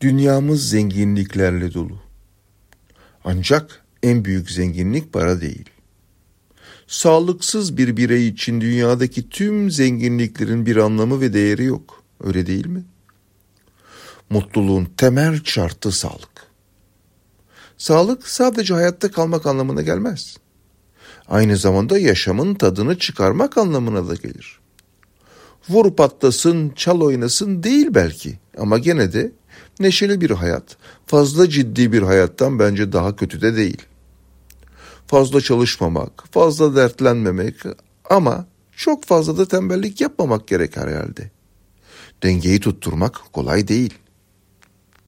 Dünyamız zenginliklerle dolu. Ancak en büyük zenginlik para değil. Sağlıksız bir birey için dünyadaki tüm zenginliklerin bir anlamı ve değeri yok. Öyle değil mi? Mutluluğun temel şartı sağlık. Sağlık sadece hayatta kalmak anlamına gelmez. Aynı zamanda yaşamın tadını çıkarmak anlamına da gelir. Vur patlasın, çal oynasın değil belki ama gene de neşeli bir hayat, fazla ciddi bir hayattan bence daha kötü de değil. Fazla çalışmamak, fazla dertlenmemek ama çok fazla da tembellik yapmamak gerek herhalde. Dengeyi tutturmak kolay değil.